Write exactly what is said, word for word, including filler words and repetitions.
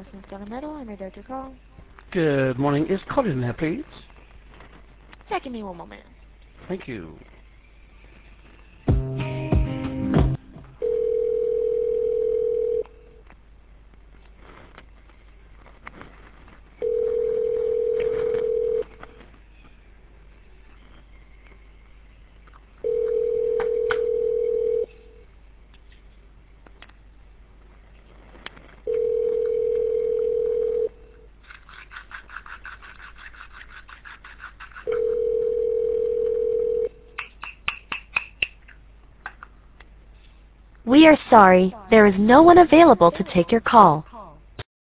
Allison Stone and Metal. I may direct your call. Good morning. Is Colin there, please? Yeah, give me one moment. Thank you. We are sorry, there is no one available to take your call.